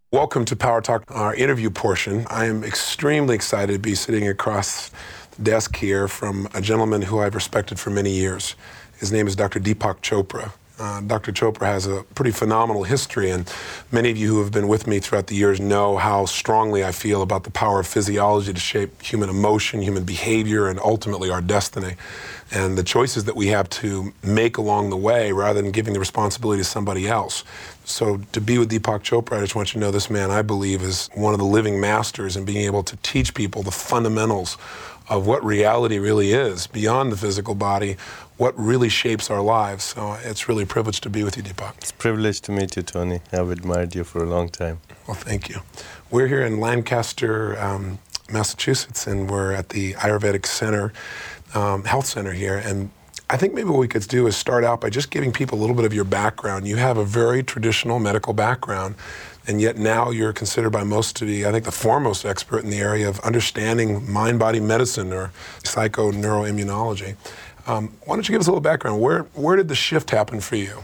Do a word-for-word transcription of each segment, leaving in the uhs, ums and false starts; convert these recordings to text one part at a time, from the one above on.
Welcome to Power Talk, our interview portion. I am extremely excited to be sitting across the desk here from a gentleman who I've respected for many years. His name is Doctor Deepak Chopra. Uh, Doctor Chopra has a pretty phenomenal history, and many of you who have been with me throughout the years know how strongly I feel about the power of physiology to shape human emotion, human behavior, and ultimately our destiny, and the choices that we have to make along the way rather than giving the responsibility to somebody else. So to be with Deepak Chopra, I just want you to know this man, I believe, is one of the living masters in being able to teach people the fundamentals of what reality really is beyond the physical body, what really shapes our lives. So it's really a privilege to be with you, Deepak. It's a privilege to meet you, Tony. I've admired you for a long time. Well, thank you. We're here in Lancaster, um, Massachusetts, and we're at the Ayurvedic Center, um, Health Center here. And I think maybe what we could do is start out by just giving people a little bit of your background. You have a very traditional medical background, and yet now you're considered by most to be, I think, the foremost expert in the area of understanding mind-body medicine or psychoneuroimmunology. Um, why don't you give us a little background? Where where did the shift happen for you?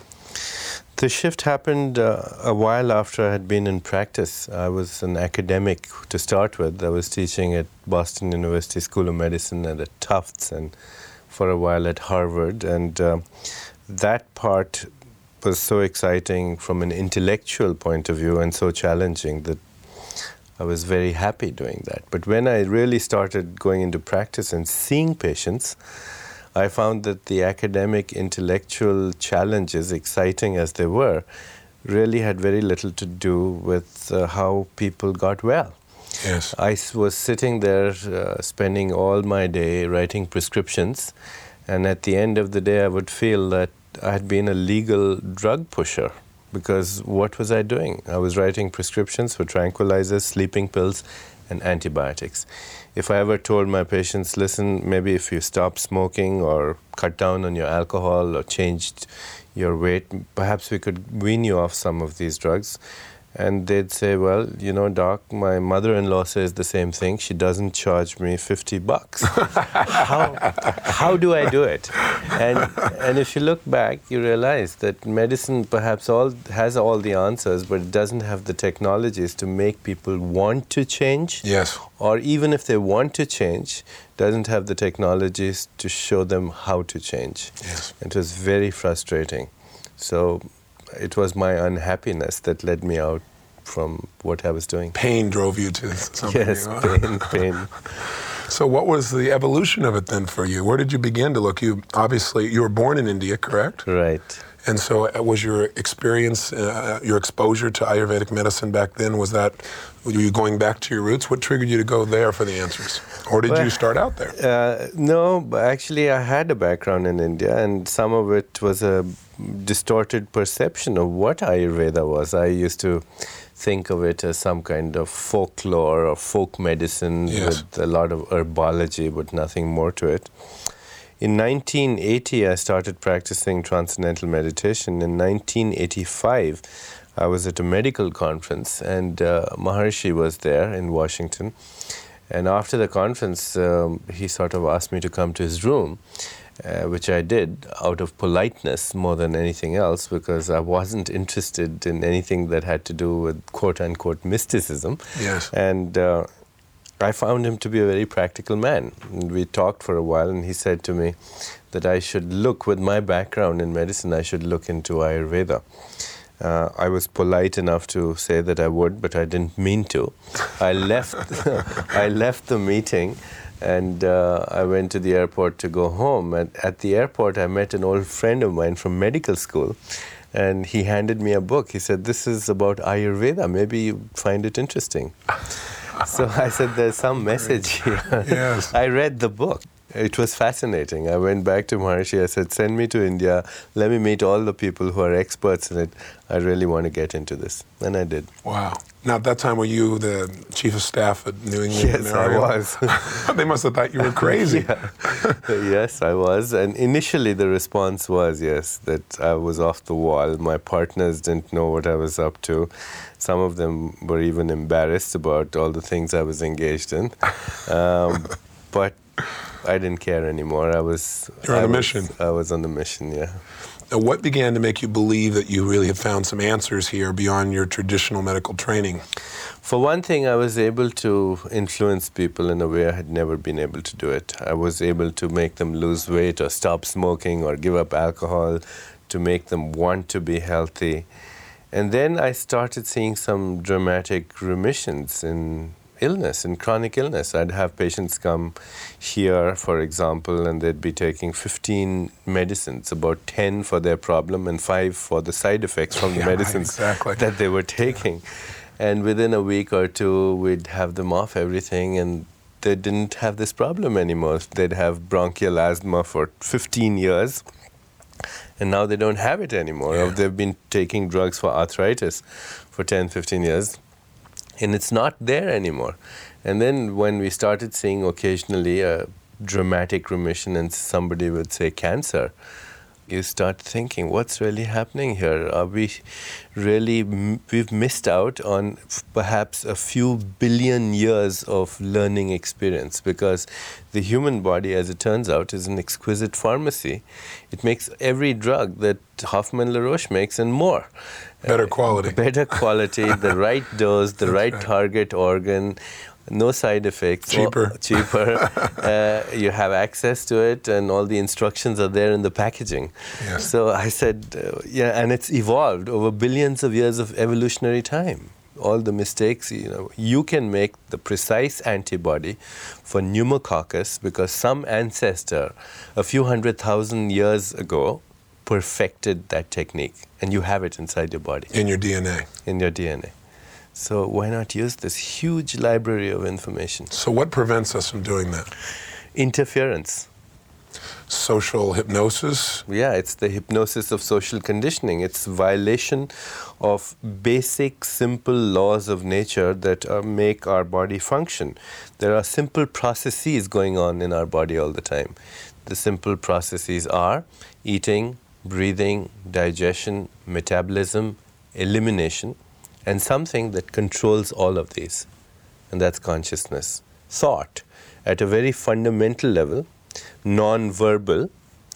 The shift happened uh, a while after I had been in practice. I was an academic to start with. I was teaching at Boston University School of Medicine and at Tufts, and for a while at Harvard. And uh, that part was so exciting from an intellectual point of view and so challenging that I was very happy doing that. But when I really started going into practice and seeing patients, I found that the academic intellectual challenges, exciting as they were, really had very little to do with uh, how people got well. Yes. I was sitting there uh, spending all my day writing prescriptions, and at the end of the day I would feel that I had been a legal drug pusher, because what was I doing? I was writing prescriptions for tranquilizers, sleeping pills, and antibiotics. If I ever told my patients, listen, maybe if you stop smoking or cut down on your alcohol or changed your weight, perhaps we could wean you off some of these drugs. And they'd say, well, you know, doc, my mother-in-law says the same thing. She doesn't charge me fifty bucks. how, how do I do it? And and if you look back, you realize that medicine perhaps all has all the answers, but it doesn't have the technologies to make people want to change. Yes. Or even if they want to change, doesn't have the technologies to show them how to change. Yes. It was very frustrating. So it was my unhappiness that led me out from what I was doing. Pain drove you to something. Yes, You know? pain, pain. So what was the evolution of it then for you? Where did you begin to look? You obviously, you were born in India, correct? Right. And so was your experience, uh, your exposure to Ayurvedic medicine back then, was that, were you going back to your roots? What triggered you to go there for the answers? Or did well, you start out there? Uh, no, actually I had a background in India, and some of it was a distorted perception of what Ayurveda was. I used to think of it as some kind of folklore or folk medicine. Yes. With a lot of herbology, but nothing more to it. In nineteen eighty, I started practicing transcendental meditation. In nineteen eighty-five, I was at a medical conference, and uh, Maharishi was there in Washington. And after the conference, um, he sort of asked me to come to his room, uh, which I did out of politeness more than anything else, because I wasn't interested in anything that had to do with quote-unquote mysticism. Yes. And uh, I found him to be a very practical man. And we talked for a while, and he said to me that I should look, with my background in medicine, I should look into Ayurveda. Uh, I was polite enough to say that I would, but I didn't mean to. I left, I left the meeting, and uh, I went to the airport to go home. And at the airport, I met an old friend of mine from medical school, and he handed me a book. He said, "This is about Ayurveda. Maybe you find it interesting." So I said, there's some message here. Yes. I read the book. It was fascinating. I went back to Maharishi. I said, send me to India. Let me meet all the people who are experts in it. I really want to get into this. And I did. Wow. Now, at that time, were you the chief of staff at New England? Yes, I was. They must have thought you were crazy. Yeah. Yes, I was. And initially, the response was, yes, that I was off the wall. My partners didn't know what I was up to. Some of them were even embarrassed about all the things I was engaged in. Um, but I didn't care anymore. I was. You're on I a was, mission. I was on the mission, yeah. Now, what began to make you believe that you really have found some answers here beyond your traditional medical training? For one thing, I was able to influence people in a way I had never been able to do it. I was able to make them lose weight or stop smoking or give up alcohol, to make them want to be healthy. And then I started seeing some dramatic remissions in illness, in chronic illness. I'd have patients come here, for example, and they'd be taking fifteen medicines, about ten for their problem and five for the side effects from the yeah, medicines exactly. that they were taking. Yeah. And within a week or two, we'd have them off everything, and they didn't have this problem anymore. They'd have bronchial asthma for fifteen years, and now they don't have it anymore. Yeah. Or they've been taking drugs for arthritis for ten, fifteen years, and it's not there anymore. And then when we started seeing occasionally a dramatic remission and somebody would say cancer, you start thinking, what's really happening here? Are we really, we've missed out on perhaps a few billion years of learning experience, because the human body, as it turns out, is an exquisite pharmacy. It makes every drug that Hoffmann-La Roche makes and more. Better quality. Uh, better quality, the right dose, the right, right target organ, no side effects. Cheaper. Oh, cheaper. uh, you have access to it, and all the instructions are there in the packaging. Yes. So I said, uh, yeah, and it's evolved over billions of years of evolutionary time. All the mistakes, you know, you can make the precise antibody for pneumococcus because some ancestor a few hundred thousand years ago perfected that technique, and you have it inside your body. In your D N A. In your D N A. So why not use this huge library of information? So what prevents us from doing that? Interference. Social hypnosis? Yeah, it's the hypnosis of social conditioning. It's violation of basic, simple laws of nature that uh, make our body function. There are simple processes going on in our body all the time. The simple processes are eating, breathing, digestion, metabolism, elimination, and something that controls all of these, and that's consciousness. Thought, at a very fundamental level, non-verbal,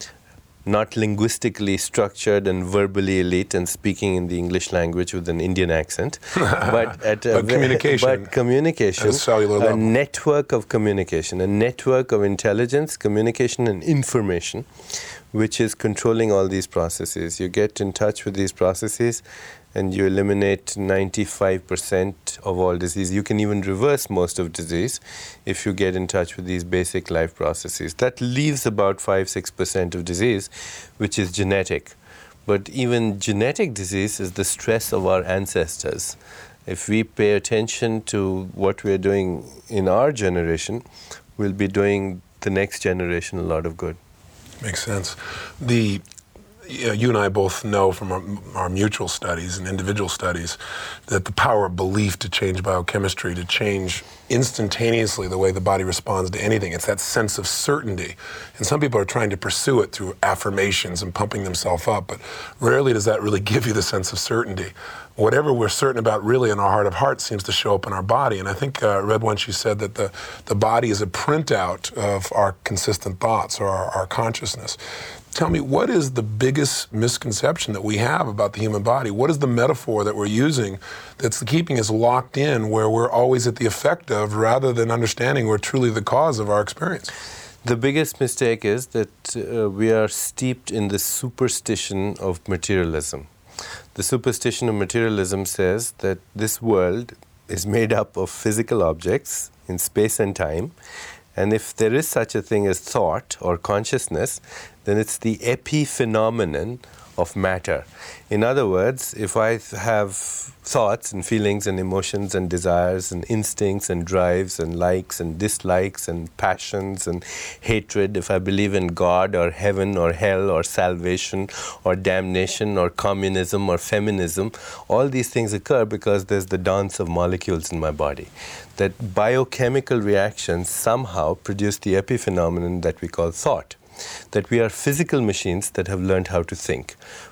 not linguistically structured and verbally elite and speaking in the English language with an Indian accent, but at a but communication, but communication, at a cellular a level. network of communication, a network of intelligence, communication, and information, which is controlling all these processes. You get in touch with these processes, and you eliminate ninety-five percent of all disease. You can even reverse most of disease if you get in touch with these basic life processes. That leaves about five to six percent of disease, which is genetic. But even genetic disease is the stress of our ancestors. If we pay attention to what we're doing in our generation, we'll be doing the next generation a lot of good. Makes sense. The Yeah, you and I both know from our, our mutual studies and individual studies that the power of belief to change biochemistry, to change instantaneously the way the body responds to anything. It's that sense of certainty. And some people are trying to pursue it through affirmations and pumping themselves up, but rarely does that really give you the sense of certainty. Whatever we're certain about really in our heart of hearts seems to show up in our body. And I think I uh, read once you said that the, the body is a printout of our consistent thoughts or our, our consciousness. Tell me, what is the biggest misconception that we have about the human body? What is the metaphor that we're using that's keeping us locked in where we're always at the effect of rather than understanding we're truly the cause of our experience? The biggest mistake is that uh, we are steeped in the superstition of materialism. The superstition of materialism says that this world is made up of physical objects in space and time, and if there is such a thing as thought or consciousness, then it's the epiphenomenon of matter. In other words, if I have thoughts and feelings and emotions and desires and instincts and drives and likes and dislikes and passions and hatred, if I believe in God or heaven or hell or salvation or damnation or communism or feminism, all these things occur because there's the dance of molecules in my body. That biochemical reactions somehow produce the epiphenomenon that we call thought. That we are physical machines that have learned how to think.